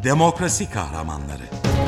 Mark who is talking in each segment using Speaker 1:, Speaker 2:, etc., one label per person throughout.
Speaker 1: Demokrasi kahramanları.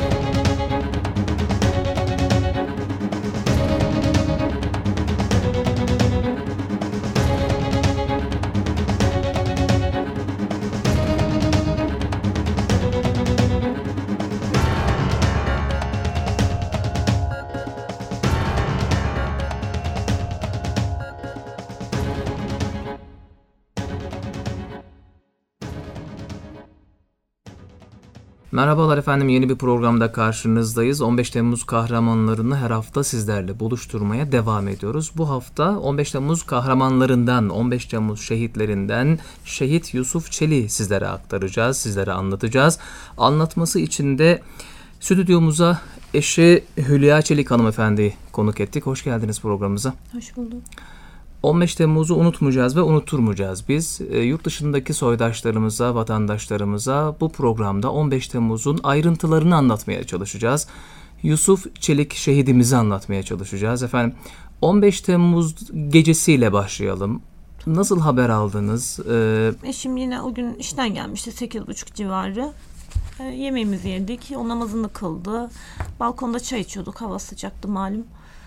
Speaker 2: Merhabalar efendim, yeni bir programda karşınızdayız. 15 Temmuz kahramanlarını her hafta sizlerle buluşturmaya devam ediyoruz. Bu hafta 15 Temmuz kahramanlarından, 15 Temmuz şehitlerinden Şehit Yusuf Çelik'i sizlere aktaracağız, sizlere anlatacağız. Anlatması için de stüdyomuza eşi Hülya Çelik hanımefendiyi konuk ettik. Hoş geldiniz programımıza.
Speaker 3: Hoş bulduk.
Speaker 2: 15 Temmuz'u unutmayacağız ve unutturmayacağız biz. Yurt dışındaki soydaşlarımıza, vatandaşlarımıza bu programda 15 Temmuz'un ayrıntılarını anlatmaya çalışacağız. Yusuf Çelik şehidimizi anlatmaya çalışacağız. Efendim 15 Temmuz gecesiyle başlayalım. Nasıl haber aldınız?
Speaker 3: Eşim yine o gün işten gelmişti 8.30 civarı. Yemeğimizi yedik, o namazını kıldı. Balkonda çay içiyorduk, hava sıcaktı malum.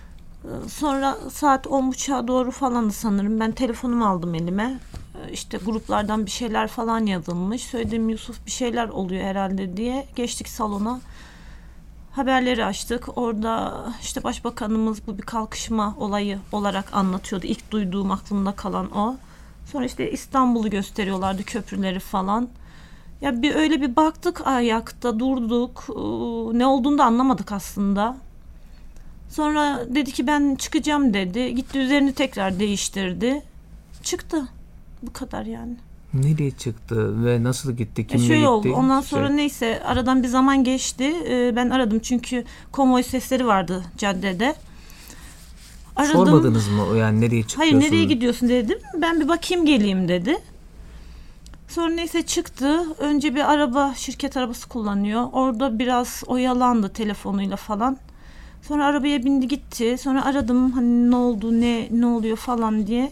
Speaker 3: Sonra saat 10.30'a doğru falandı sanırım. Ben telefonumu aldım elime. İşte gruplardan bir şeyler falan yazılmış. Söyledim Yusuf bir şeyler oluyor herhalde diye. Geçtik salona. Haberleri açtık. Orada işte başbakanımız bu bir kalkışma olayı olarak anlatıyordu. İlk duyduğum aklımda kalan o. Sonra işte İstanbul'u gösteriyorlardı, köprüleri falan. Ya öyle bir baktık, ayakta durduk. Ne olduğunu da anlamadık aslında. Sonra dedi ki ben çıkacağım dedi. Gitti üzerini tekrar değiştirdi. Çıktı. Bu kadar yani.
Speaker 2: Nereye çıktı ve nasıl gitti? Kimle
Speaker 3: Şöyle
Speaker 2: gitti?
Speaker 3: oldu. Ondan sonra neyse aradan bir zaman geçti. Ben aradım çünkü konvoy sesleri vardı caddede. Aradım.
Speaker 2: Sormadınız mı yani nereye çıkıyorsun?
Speaker 3: Hayır, nereye gidiyorsun dedim. Ben bir bakayım geleyim dedi. Sonra neyse çıktı. Önce bir araba, şirket arabası kullanıyor. Orada biraz oyalandı telefonuyla falan. Sonra arabaya bindi gitti. Sonra aradım hani ne oldu, ne oluyor falan diye.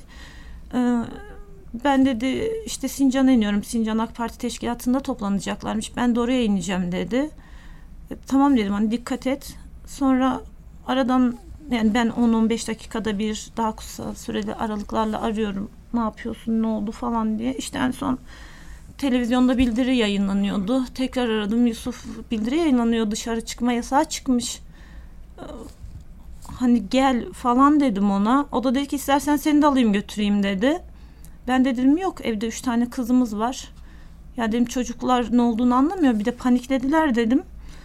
Speaker 3: Ben dedi işte Sincan'a iniyorum. Sincan AK Parti teşkilatında toplanacaklarmış. Ben de oraya ineceğim dedi. Tamam dedim, hani dikkat et. Sonra aradan yani ben 10-15 dakikada bir daha kısa süreli aralıklarla arıyorum. Ne yapıyorsun, ne oldu falan diye. İşte en son televizyonda bildiri yayınlanıyordu. Tekrar aradım. Yusuf bildiri yayınlanıyor. Dışarı çıkma yasağı çıkmış. Hani gel falan dedim ona. O da dedi ki istersen seni de alayım götüreyim dedi. Ben de dedim yok, evde 3 tane kızımız var. Ya dedim çocuklar ne olduğunu anlamıyor. Bir de paniklediler dedim.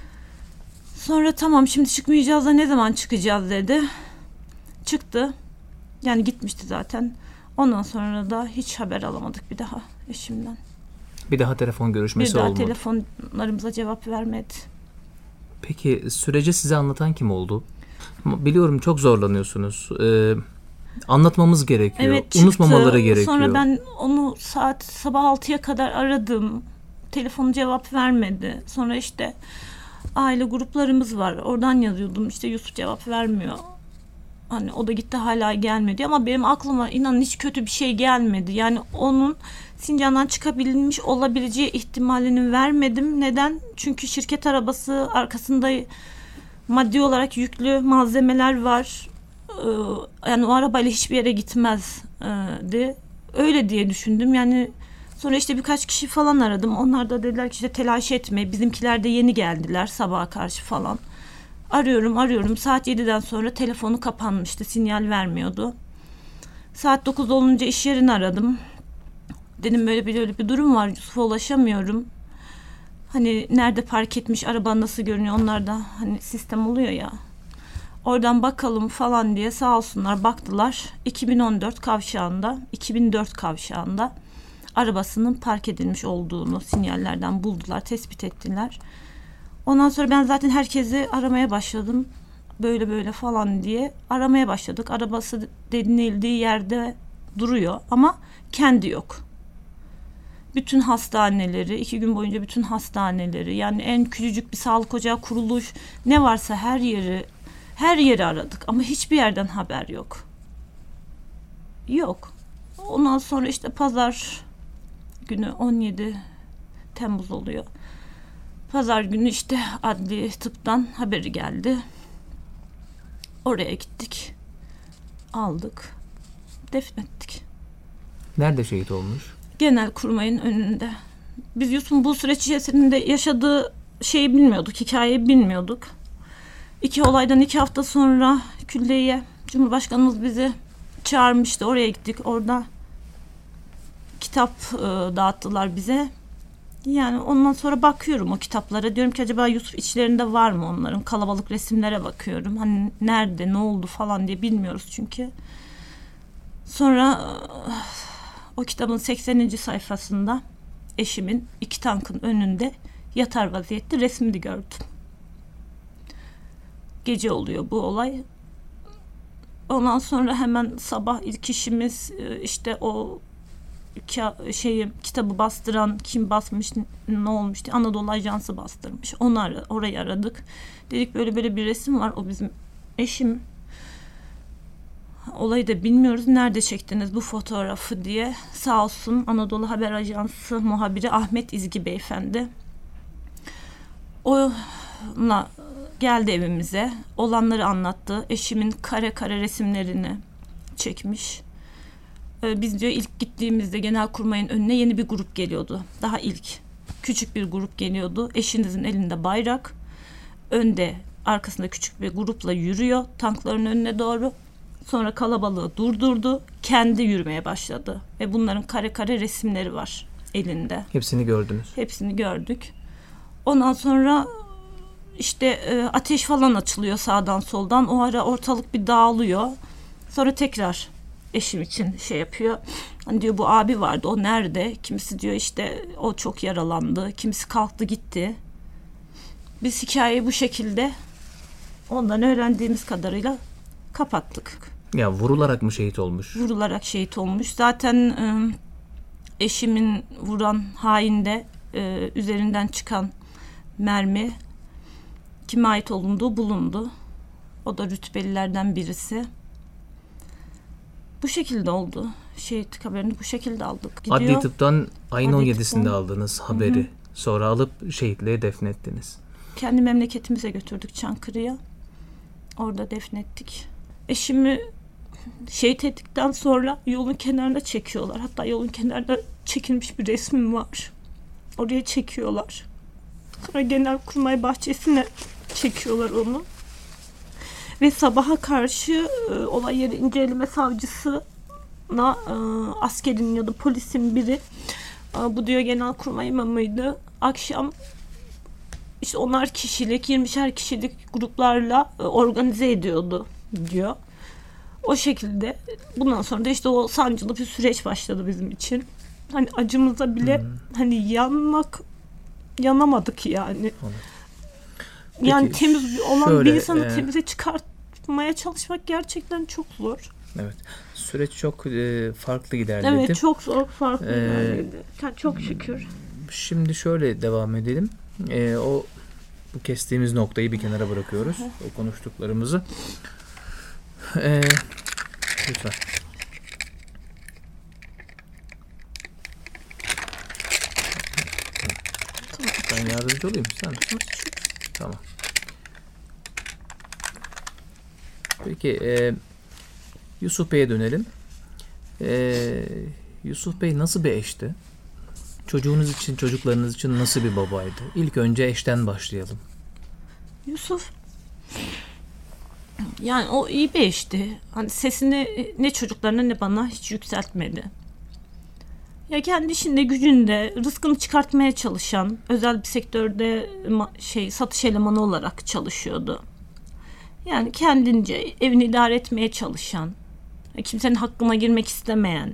Speaker 3: Sonra tamam şimdi çıkmayacağız da ne zaman çıkacağız dedi. Çıktı. Yani gitmişti zaten. Ondan sonra da hiç haber alamadık bir daha eşimden.
Speaker 2: Bir daha telefon görüşmesi olmadı.
Speaker 3: Bir daha telefonlarımıza cevap vermedi.
Speaker 2: Peki süreci size anlatan kim oldu? Biliyorum çok zorlanıyorsunuz. Anlatmamız gerekiyor.
Speaker 3: Evet, çıktı.
Speaker 2: Unutmamaları gerekiyor.
Speaker 3: Sonra ben onu sabah 6'ya kadar aradım. Telefonu cevap vermedi. Sonra işte aile gruplarımız var. Oradan yazıyordum. İşte Yusuf cevap vermiyor. Hani o da gitti hala gelmedi. Ama benim aklıma inanın hiç kötü bir şey gelmedi. Yani onun Sincan'dan çıkabilmiş olabileceği ihtimalini vermedim. Neden? Çünkü şirket arabası arkasında maddi olarak yüklü malzemeler var. Yani o arabayla hiçbir yere gitmezdi. Öyle diye düşündüm. Yani sonra işte birkaç kişi falan aradım. Onlar da dediler ki işte telaş etme. Bizimkiler de yeni geldiler sabaha karşı falan. Arıyorum. Saat 7'den sonra telefonu kapanmıştı. Sinyal vermiyordu. Saat 9 olunca iş yerini aradım. Dedim böyle bir durum var. Yusuf'a ulaşamıyorum. Hani nerede park etmiş, araba nasıl görünüyor, onlar da hani sistem oluyor ya. Oradan bakalım falan diye sağ olsunlar baktılar. 2004 kavşağında arabasının park edilmiş olduğunu sinyallerden buldular, tespit ettiler. Ondan sonra ben zaten herkesi aramaya başladım. Böyle falan diye aramaya başladık. Arabası denildiği yerde duruyor ama kendi yok. Bütün hastaneleri, 2 gün boyunca bütün hastaneleri, yani en küçücük bir sağlık ocağı, kuruluş ne varsa her yeri aradık ama hiçbir yerden haber yok. Yok. Ondan sonra işte pazar günü 17 Temmuz oluyor. Pazar günü işte adli tıptan haberi geldi. Oraya gittik. Aldık. Defnettik.
Speaker 2: Nerede şehit olmuş?
Speaker 3: Genelkurmay'ın önünde. Biz Yusuf'un bu süreç içerisinde yaşadığı şeyi bilmiyorduk, hikayeyi bilmiyorduk. 2 olaydan 2 hafta sonra külliyeye Cumhurbaşkanımız bizi çağırmıştı. Oraya gittik. Orada kitap dağıttılar bize. Yani ondan sonra bakıyorum o kitaplara. Diyorum ki acaba Yusuf içlerinde var mı onların? Kalabalık resimlere bakıyorum. Hani nerede, ne oldu falan diye bilmiyoruz çünkü. Sonra o kitabın 80. sayfasında eşimin 2 tankın önünde yatar vaziyette resmini gördüm. Gece oluyor bu olay. Ondan sonra hemen sabah ilk işimiz işte o kitabı bastıran kim basmış, ne olmuş diye Anadolu Ajansı bastırmış. Orayı aradık. Dedik böyle bir resim var. O bizim eşim. Olayı da bilmiyoruz. Nerede çektiniz bu fotoğrafı diye. Sağ olsun Anadolu Haber Ajansı muhabiri Ahmet İzgi Beyefendi. Onunla geldi evimize. Olanları anlattı. Eşimin kare resimlerini çekmiş. Biz diyor ilk gittiğimizde Genelkurmay'ın önüne yeni bir grup geliyordu. Daha ilk. Küçük bir grup geliyordu. Eşinizin elinde bayrak. Önde, arkasında küçük bir grupla yürüyor. Tankların önüne doğru. Sonra kalabalığı durdurdu. Kendi yürümeye başladı. Ve bunların kare resimleri var elinde.
Speaker 2: Hepsini gördünüz.
Speaker 3: Hepsini gördük. Ondan sonra işte ateş falan açılıyor sağdan soldan. O ara ortalık bir dağılıyor. Sonra tekrar eşim için şey yapıyor. Hani diyor bu abi vardı, o nerede? Kimisi diyor işte o çok yaralandı. Kimisi kalktı gitti. Biz hikayeyi bu şekilde ondan öğrendiğimiz kadarıyla kapattık.
Speaker 2: Ya vurularak mı şehit olmuş?
Speaker 3: Vurularak şehit olmuş. Zaten eşimin vuran hainde üzerinden çıkan mermi kime ait olduğu bulundu. O da rütbelilerden birisi. Bu şekilde oldu. Şehitlik haberini bu şekilde aldık. Gidiyor.
Speaker 2: Adli tıptan ayın
Speaker 3: Adli
Speaker 2: 17'sinde
Speaker 3: tıptan
Speaker 2: aldınız haberi. Hı-hı. Sonra alıp şehitliğe defnettiniz.
Speaker 3: Kendi memleketimize götürdük, Çankırı'ya. Orada defnettik. Eşimi şehit ettikten sonra yolun kenarına çekiyorlar. Hatta yolun kenarında çekilmiş bir resmim var. Oraya çekiyorlar. Sonra Genelkurmay bahçesine çekiyorlar onu. Ve sabaha karşı olay yeri inceleme savcısına askerin ya da polisin biri, bu diyor Genelkurmay imamıydı. Akşam işte 10'ar kişilik, 20'şer kişilik gruplarla organize ediyordu diyor. O şekilde bundan sonra da işte o sancılı bir süreç başladı bizim için. Hani acımıza bile hani yanamadık yani.
Speaker 2: Peki,
Speaker 3: yani temiz olan
Speaker 2: şöyle,
Speaker 3: bir insanı temize çıkartmaya çalışmak gerçekten çok zor.
Speaker 2: Evet. Süreç çok farklı ilerledi.
Speaker 3: Evet, çok zor, farklı ilerledi. Çok şükür.
Speaker 2: Şimdi şöyle devam edelim. Bu kestiğimiz noktayı bir kenara bırakıyoruz. O konuştuklarımızı. Lütfen. Ben yardımcı olayım sen. Tamam. Peki Yusuf Bey'e dönelim. Yusuf Bey nasıl bir eşti? Çocuğunuz için, çocuklarınız için nasıl bir babaydı? İlk önce eşten başlayalım.
Speaker 3: Yusuf yani o iyi bir eşti. Hani sesini ne çocuklarına ne bana hiç yükseltmedi. Ya kendi işinde gücünde rızkını çıkartmaya çalışan, özel bir sektörde satış elemanı olarak çalışıyordu. Yani kendince evini idare etmeye çalışan, kimsenin hakkına girmek istemeyen,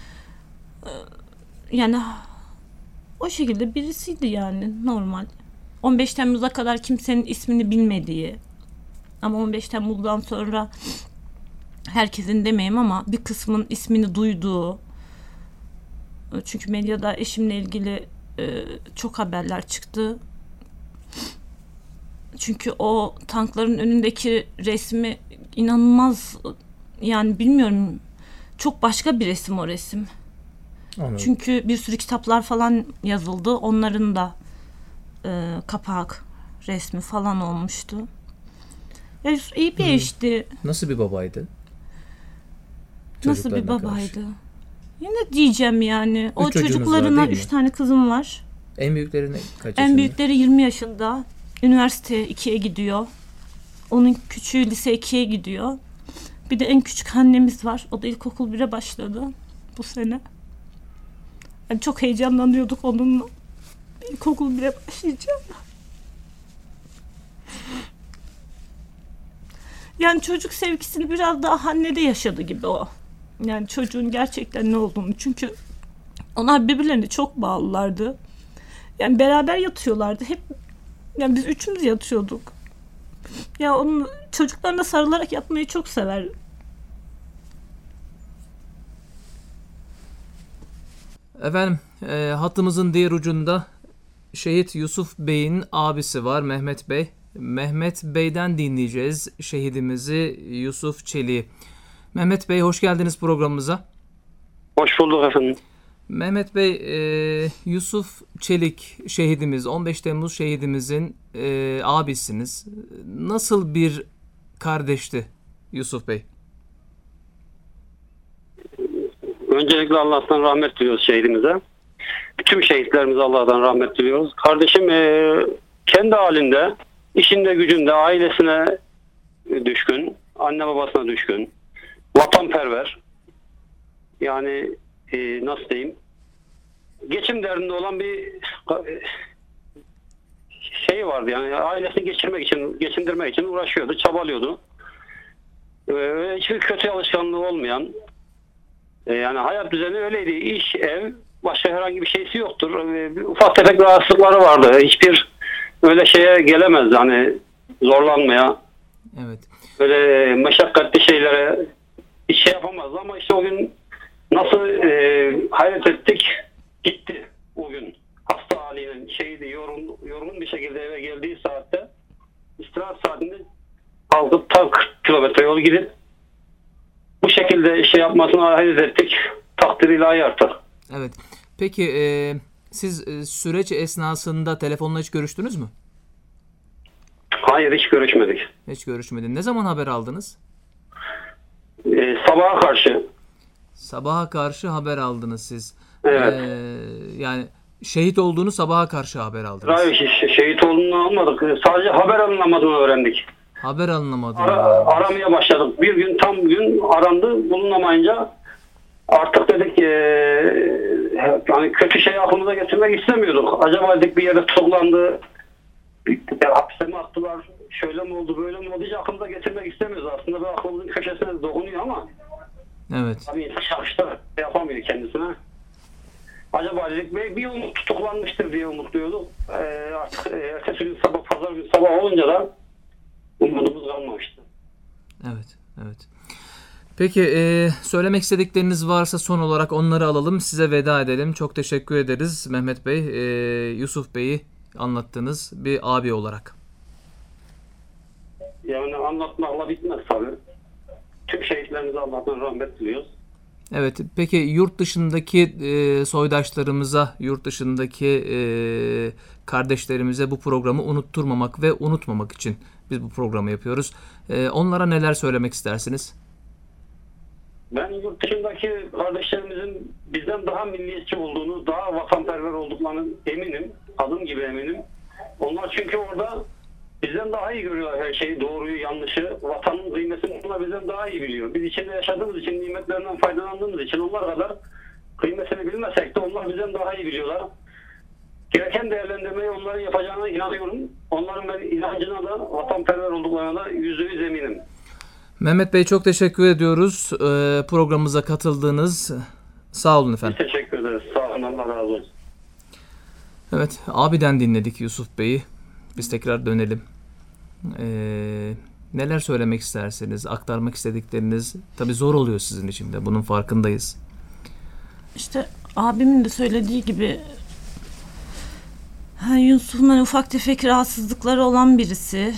Speaker 3: yani o şekilde birisiydi yani, normal. 15 Temmuz'a kadar kimsenin ismini bilmediği, ama 15 Temmuz'dan sonra herkesin demeyeyim ama bir kısmın ismini duyduğu, çünkü medyada eşimle ilgili çok haberler çıktı. Çünkü o tankların önündeki resmi inanılmaz, yani bilmiyorum, çok başka bir resim o resim.
Speaker 2: Anladım.
Speaker 3: Çünkü bir sürü kitaplar falan yazıldı. Onların da kapak resmi falan olmuştu. Ya iyi bir eşti.
Speaker 2: Nasıl bir babaydı?
Speaker 3: Nasıl bir
Speaker 2: Çocuklarına
Speaker 3: babaydı?
Speaker 2: karşı.
Speaker 3: Yine diyeceğim yani. O
Speaker 2: çocuğunuz var,
Speaker 3: çocuklarına
Speaker 2: değil
Speaker 3: 3
Speaker 2: mi?
Speaker 3: tane kızım var.
Speaker 2: En büyükleri kaç
Speaker 3: En
Speaker 2: yaşında?
Speaker 3: büyükleri 20 yaşında. Üniversite 2'ye gidiyor. Onun küçüğü lise 2'ye gidiyor. Bir de en küçük annemiz var. O da ilkokul 1'e başladı bu sene. Yani çok heyecanlanıyorduk onunla. İlkokul 1'e başlayacağım. Yani çocuk sevgisini biraz daha Hanne'de yaşadı gibi o. Yani çocuğun gerçekten ne olduğunu. Çünkü onlar birbirlerine çok bağlılardı. Yani beraber yatıyorlardı. Hep yani biz üçümüz yatıyorduk. Ya onun çocuklarına sarılarak yatmayı çok sever.
Speaker 2: Efendim, hattımızın diğer ucunda Şehit Yusuf Bey'in abisi var, Mehmet Bey. Mehmet Bey'den dinleyeceğiz şehidimizi Yusuf Çelik'i. Mehmet Bey, hoş geldiniz programımıza.
Speaker 1: Hoş bulduk efendim.
Speaker 2: Mehmet Bey, Yusuf Çelik şehidimiz, 15 Temmuz şehidimizin abisiniz. Nasıl bir kardeşti Yusuf Bey?
Speaker 1: Öncelikle Allah'tan rahmet diliyoruz şehidimize. Bütün şehitlerimize Allah'tan rahmet diliyoruz. Kardeşim kendi halinde, işinde gücünde, ailesine düşkün, anne babasına düşkün, vatanperver. Yani nasıl diyeyim? Geçim derdinde olan bir şey vardı, yani ailesini geçindirmek için uğraşıyordu, çabalıyordu. Hiçbir kötü alışkanlığı olmayan, yani hayat düzeni öyleydi. İş, ev, başka herhangi bir şeysi yoktur. Ufak tefek rahatsızlıkları vardı. Hiçbir öyle şeye gelemezdi, hani zorlanmaya.
Speaker 2: Evet.
Speaker 1: Böyle meşakkatli şeylere hiç şey yapamazdı ama işte o gün nasıl hayret ettik, gitti o gün. Hasta halinin şeydi, yorgun bir şekilde eve geldiği saatte, istirahat saatinde kalkıp tam 40 kilometre yol gidip bu şekilde şey yapmasına hayret ettik. Takdir ilahi artık.
Speaker 2: Evet. Peki siz süreç esnasında telefonla hiç görüştünüz mü?
Speaker 1: Hayır, hiç görüşmedik.
Speaker 2: Hiç görüşmedin. Ne zaman haber aldınız?
Speaker 1: Sabaha karşı.
Speaker 2: Sabaha karşı haber aldınız siz.
Speaker 1: Evet.
Speaker 2: Yani şehit olduğunu sabaha karşı haber aldınız.
Speaker 1: Hayır, şehit olduğunu almadık. Sadece haber alınamadığını öğrendik.
Speaker 2: Haber alınamadı.
Speaker 1: Aramaya başladık. Bir gün, tam gün arandı. Bulunamayınca artık dedik yani kötü şeyi aklımıza getirmek istemiyorduk. Acaba dedik bir yere tutuklandı, hapse mi attılar, şöyle mi oldu, böyle mi oldu, hiç aklımıza getirmek istemiyoruz. Aslında bir aklımızın köşesine dokunuyor ama
Speaker 2: Evet.
Speaker 1: tabii insan şahışta yapamıyor kendisine. Acaba dedik bir umut tutuklanmıştır diye umutluyorduk. Artık ertesi gün sabah, pazar günü sabah olunca da umudumuz kalmamıştı.
Speaker 2: Evet. Evet. Peki söylemek istedikleriniz varsa son olarak onları alalım. Size veda edelim. Çok teşekkür ederiz Mehmet Bey. Yusuf Bey'i anlattınız bir abi olarak.
Speaker 1: Yani anlatmakla bitmez tabii. Tüm şehitlerimize Allah'tan rahmet diliyoruz.
Speaker 2: Evet. Peki yurt dışındaki soydaşlarımıza, yurt dışındaki kardeşlerimize bu programı unutturmamak ve unutmamak için biz bu programı yapıyoruz. Onlara neler söylemek istersiniz?
Speaker 1: Ben yurt dışındaki kardeşlerimizin bizden daha milliyetçi olduğunu, daha vatanperver olduklarını eminim. Adım gibi eminim. Onlar çünkü orada bizden daha iyi görüyorlar her şeyi, doğruyu, yanlışı. Vatanın kıymetini onlar bizden daha iyi biliyor. Biz içinde yaşadığımız için, nimetlerinden faydalandığımız için onlar kadar kıymetini bilmesek de onlar bizden daha iyi biliyorlar. Gereken değerlendirmeyi onların yapacağına inanıyorum. Onların ben inancına da, vatanperver olduklarına da %100 eminim.
Speaker 2: Mehmet Bey çok teşekkür ediyoruz. Programımıza katıldığınız. Sağ olun efendim.
Speaker 1: Biz teşekkür ederiz. Sağ olun. Allah razı olsun.
Speaker 2: Evet, abiden dinledik Yusuf Bey'i. Biz tekrar dönelim. Neler söylemek isterseniz, aktarmak istedikleriniz tabii zor oluyor sizin için de. Bunun farkındayız.
Speaker 3: İşte abimin de söylediği gibi Yusuf'un hani ufak tefek rahatsızlıkları olan birisi.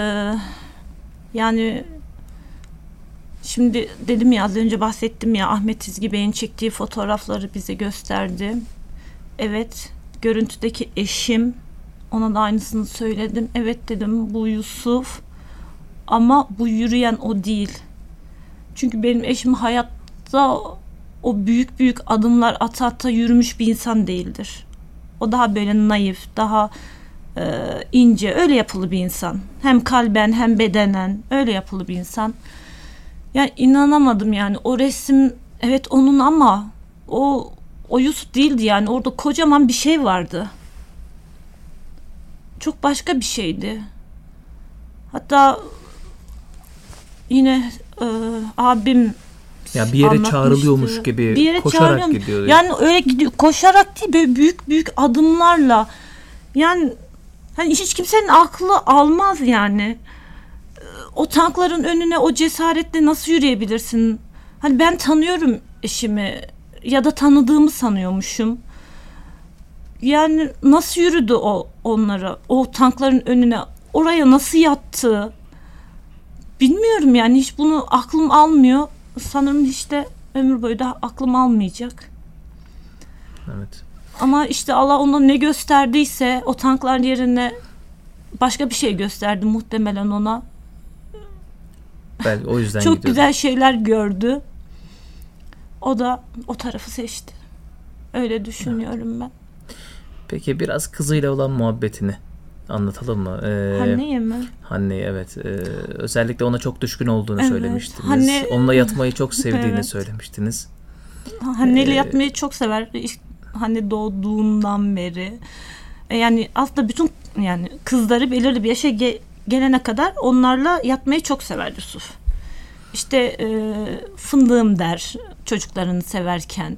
Speaker 3: Yani şimdi dedim ya, az önce bahsettim ya, Ahmet İzgi Bey'in çektiği fotoğrafları bize gösterdi. Evet, görüntüdeki eşim Ona da aynısını söyledim. Evet dedim, bu Yusuf ama bu yürüyen o değil. Çünkü benim eşim hayatta o büyük büyük adımlar ata ata yürümüş bir insan değildir. O daha böyle naif, daha ince, öyle yapılı bir insan. Hem kalben hem bedenen öyle yapılı bir insan. Yani inanamadım yani, o resim evet onun ama o Yusuf değildi yani, orada kocaman bir şey vardı. Çok başka bir şeydi. Hatta yine abim
Speaker 2: Ya bir yere
Speaker 3: anlatmıştı.
Speaker 2: çağrılıyormuş gibi
Speaker 3: Bir yere
Speaker 2: koşarak
Speaker 3: çağırıyorum.
Speaker 2: gidiyor.
Speaker 3: Yani öyle gidiyor. Koşarak değil, böyle büyük büyük adımlarla. Yani hani hiç kimsenin aklı almaz yani. O tankların önüne o cesaretle nasıl yürüyebilirsin? Hani ben tanıyorum eşimi ya da tanıdığımı sanıyormuşum. Yani nasıl yürüdü onlara, o tankların önüne, oraya nasıl yattı? Bilmiyorum yani, hiç bunu aklım almıyor. Sanırım hiç de ömür boyu da aklım almayacak.
Speaker 2: Evet.
Speaker 3: Ama işte Allah ona ne gösterdiyse, o tanklar yerine başka bir şey gösterdi muhtemelen ona.
Speaker 2: Belki o yüzden
Speaker 3: Çok
Speaker 2: gidiyordu.
Speaker 3: güzel şeyler gördü. O da o tarafı seçti. Öyle düşünüyorum ben.
Speaker 2: Peki biraz kızıyla olan muhabbetini anlatalım mı?
Speaker 3: Hanne'ye mi?
Speaker 2: Hanne'ye, evet. Özellikle ona çok düşkün olduğunu
Speaker 3: Evet.
Speaker 2: söylemiştiniz.
Speaker 3: Hanne-
Speaker 2: Onunla yatmayı çok sevdiğini
Speaker 3: Evet.
Speaker 2: söylemiştiniz.
Speaker 3: Hanne'yle yatmayı çok sever. Hanne doğduğundan beri. Yani aslında bütün yani kızları belirli bir yaşa gelene kadar onlarla yatmayı çok sever Yusuf. İşte fındığım der çocuklarını severken.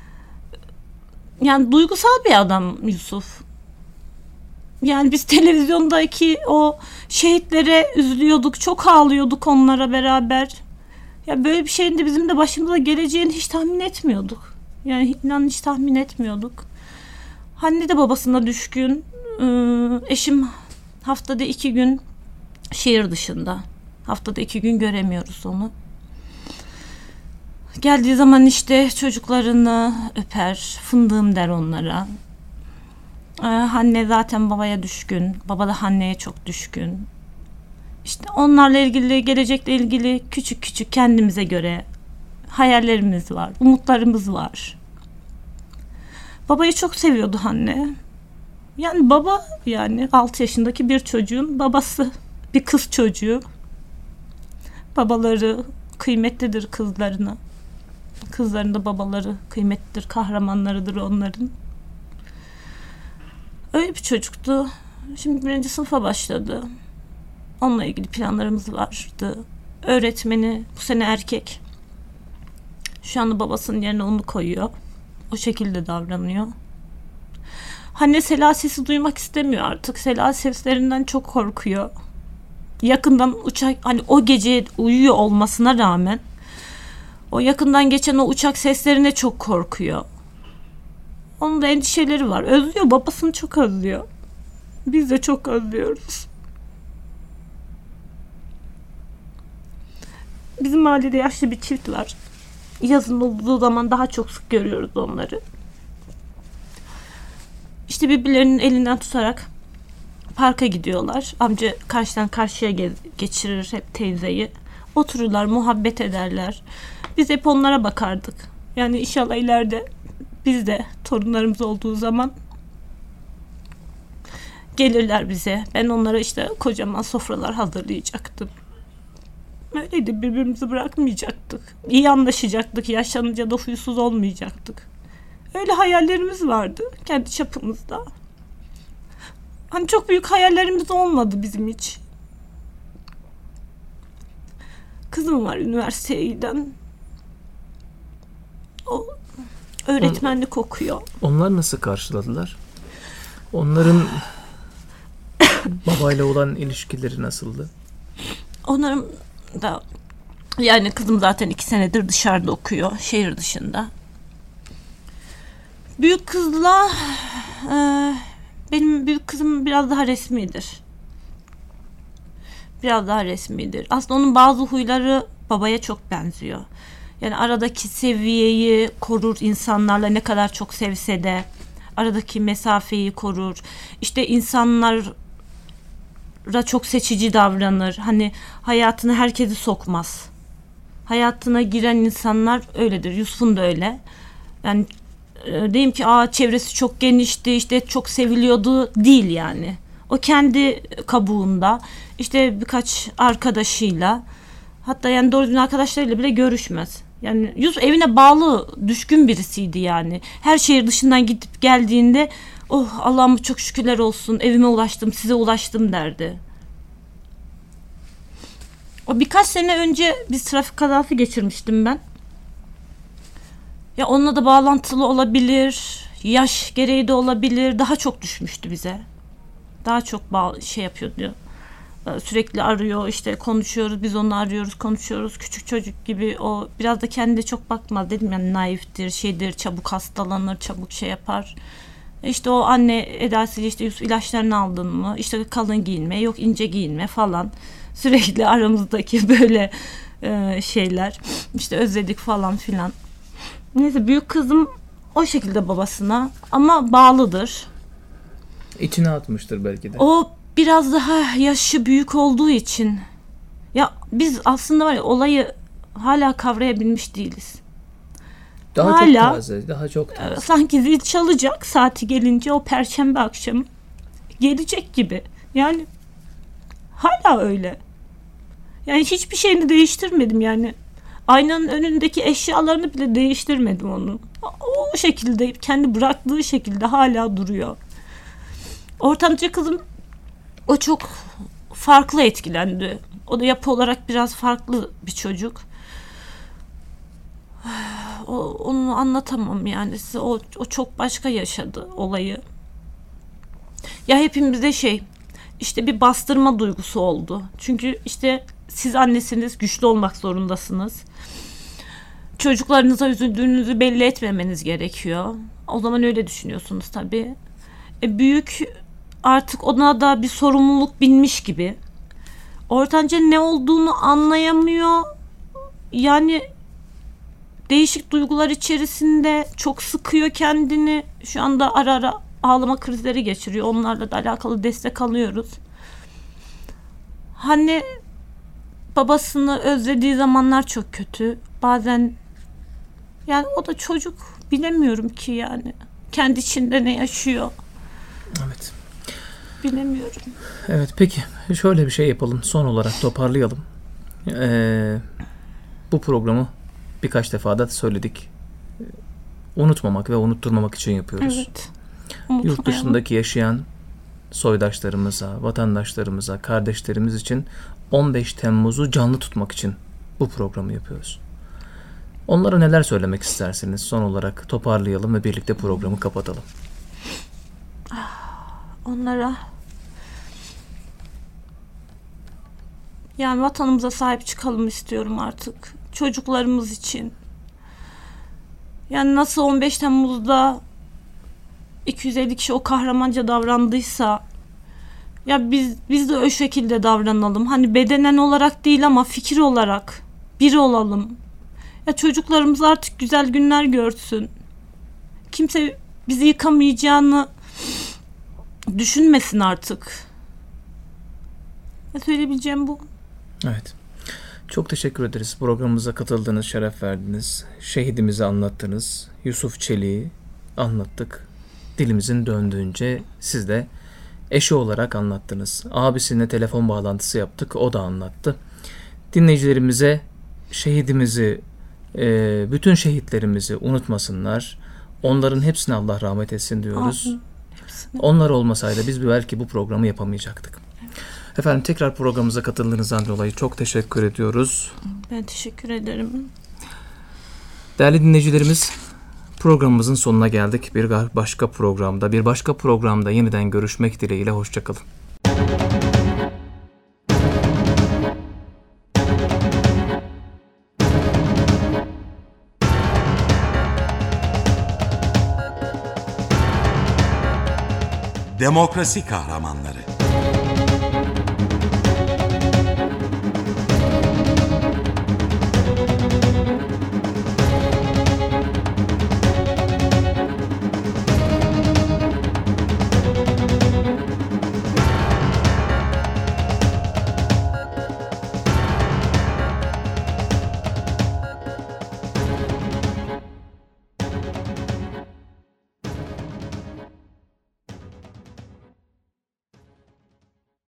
Speaker 3: Yani duygusal bir adam Yusuf. Yani biz televizyondaki o şehitlere üzülüyorduk, çok ağlıyorduk onlara beraber. Ya böyle bir şeyin de bizim de başımıza geleceğini hiç tahmin etmiyorduk. Yani inan hiç tahmin etmiyorduk. Hanne de babasına düşkün. Eşim haftada 2 gün şehir dışında. Haftada 2 gün göremiyoruz onu. Geldiği zaman işte çocuklarını öper, fındığım der onlara. Hanne zaten babaya düşkün, baba da Hanne'ye çok düşkün. İşte onlarla ilgili, gelecekle ilgili küçük küçük kendimize göre hayallerimiz var, umutlarımız var. Babayı çok seviyordu Hanne. Yani baba, yani 6 yaşındaki bir çocuğun babası, bir kız çocuğu. Babaları kıymetlidir kızlarına. Kızların da babaları kıymetlidir, kahramanlarıdır onların. Öyle bir çocuktu. Şimdi 1. sınıfa başladı. Onunla ilgili planlarımız vardı. Öğretmeni bu sene erkek. Şu anda babasının yerine onu koyuyor. O şekilde davranıyor. Hanne sela sesi duymak istemiyor artık. Sela seslerinden çok korkuyor. Yakından uçak, hani o gece uyuyor olmasına rağmen o yakından geçen o uçak seslerine çok korkuyor. Onun da endişeleri var. Özlüyor, babasını çok özlüyor. Biz de çok özlüyoruz. Bizim mahallede yaşlı bir çift var. Yazın olduğu zaman daha çok sık görüyoruz onları. İşte birbirlerinin elinden tutarak parka gidiyorlar. Amca karşıdan karşıya geçirir hep teyzeyi. Otururlar, muhabbet ederler. Biz hep onlara bakardık. Yani inşallah ileride biz de torunlarımız olduğu zaman gelirler bize. Ben onlara işte kocaman sofralar hazırlayacaktım. Öyleydi, birbirimizi bırakmayacaktık. İyi anlaşacaktık, yaşlanınca da huysuz olmayacaktık. Öyle hayallerimiz vardı kendi çapımızda. Hani çok büyük hayallerimiz olmadı bizim hiç. Kızım var üniversiteye giden. O öğretmenlik okuyor.
Speaker 2: Onlar nasıl karşıladılar? Onların babayla olan ilişkileri nasıldı?
Speaker 3: Onların da yani kızım zaten 2 senedir dışarıda okuyor, şehir dışında. Büyük kızla benim büyük kızım biraz daha resmidir. Biraz daha resmidir. Aslında onun bazı huyları babaya çok benziyor. Yani aradaki seviyeyi korur insanlarla, ne kadar çok sevse de aradaki mesafeyi korur. İşte insanlara çok seçici davranır. Hani hayatına herkesi sokmaz. Hayatına giren insanlar öyledir. Yusuf'un da öyle. Yani diyeyim ki çevresi çok genişti, işte çok seviliyordu değil yani. O kendi kabuğunda, işte birkaç arkadaşıyla, hatta yani doğru düzgün arkadaşlarıyla bile görüşmez. Yani Yusuf evine bağlı, düşkün birisiydi yani. Her şehir dışından gidip geldiğinde Allah'ıma çok şükürler olsun, evime ulaştım, size ulaştım derdi. O birkaç sene önce bir trafik kazası geçirmiştim ben. Ya onunla da bağlantılı olabilir, yaş gereği de olabilir. Daha çok düşmüştü bize. Daha çok yapıyordu. Sürekli arıyor, işte konuşuyoruz, biz onu arıyoruz, konuşuyoruz. Küçük çocuk gibi, o biraz da kendine çok bakmaz dedim yani, naiftir, çabuk hastalanır, çabuk yapar. İşte o anne edasıyla işte Yusuf ilaçlarını aldın mı? İşte kalın giyinme, yok ince giyinme falan. Sürekli aramızdaki böyle şeyler. İşte özledik falan filan. Neyse, büyük kızım o şekilde babasına ama bağlıdır.
Speaker 2: İçine atmıştır belki de.
Speaker 3: O biraz daha yaşı büyük olduğu için. Ya biz aslında var ya, olayı hala kavrayabilmiş değiliz.
Speaker 2: Daha
Speaker 3: hala,
Speaker 2: çok taze, daha çok taze.
Speaker 3: Sanki zil çalacak saati gelince, o perşembe akşamı gelecek gibi. Yani hala öyle. Yani hiçbir şeyini değiştirmedim yani. Aynanın önündeki eşyalarını bile değiştirmedim onun. O şekilde, kendi bıraktığı şekilde hala duruyor. Ortanca kızım, o çok farklı etkilendi. O da yapı olarak biraz farklı bir çocuk. Onu anlatamam yani size. O çok başka yaşadı olayı. Ya hepimizde işte bir bastırma duygusu oldu. Çünkü işte siz annesiniz, güçlü olmak zorundasınız. Çocuklarınıza üzüldüğünüzü belli etmemeniz gerekiyor. O zaman öyle düşünüyorsunuz tabii. Büyük artık ona da bir sorumluluk binmiş gibi. Ortanca ne olduğunu anlayamıyor. Yani değişik duygular içerisinde, çok sıkıyor kendini. Şu anda ara ara ağlama krizleri geçiriyor. Onlarla da alakalı destek alıyoruz. Hani babasını özlediği zamanlar çok kötü. Bazen yani o da çocuk, bilemiyorum ki yani. Kendi içinde ne yaşıyor?
Speaker 2: Evet.
Speaker 3: Bilemiyorum.
Speaker 2: Evet, peki şöyle bir şey yapalım. Son olarak toparlayalım. Bu programı birkaç defa da söyledik. Unutmamak ve unutturmamak için yapıyoruz.
Speaker 3: Evet.
Speaker 2: Yurt dışındaki yaşayan soydaşlarımıza, vatandaşlarımıza, kardeşlerimiz için 15 Temmuz'u canlı tutmak için bu programı yapıyoruz. Onlara neler söylemek istersiniz? Son olarak toparlayalım ve birlikte programı kapatalım.
Speaker 3: Onlara yani vatanımıza sahip çıkalım istiyorum artık. Çocuklarımız için. Yani nasıl 15 Temmuz'da 250 kişi o kahramanca davrandıysa, ya biz de o şekilde davranalım. Hani bedenen olarak değil ama fikir olarak biri olalım. Ya çocuklarımız artık güzel günler görsün. Kimse bizi yıkamayacağını düşünmesin artık. Ya söyleyebileceğim bu.
Speaker 2: Evet. Çok teşekkür ederiz. Programımıza katıldınız, şeref verdiniz. Şehidimizi anlattınız. Yusuf Çelik'i anlattık. Dilimizin döndüğünce siz de eşi olarak anlattınız. Abisine telefon bağlantısı yaptık. O da anlattı. Dinleyicilerimize şehidimizi, bütün şehitlerimizi unutmasınlar. Onların hepsine Allah rahmet etsin diyoruz. Onlar olmasaydı biz belki bu programı yapamayacaktık. Efendim, tekrar programımıza katıldığınızdan dolayı çok teşekkür ediyoruz.
Speaker 3: Ben teşekkür ederim.
Speaker 2: Değerli dinleyicilerimiz, programımızın sonuna geldik. Bir başka programda yeniden görüşmek dileğiyle. Hoşçakalın.
Speaker 4: Demokrasi Kahramanları.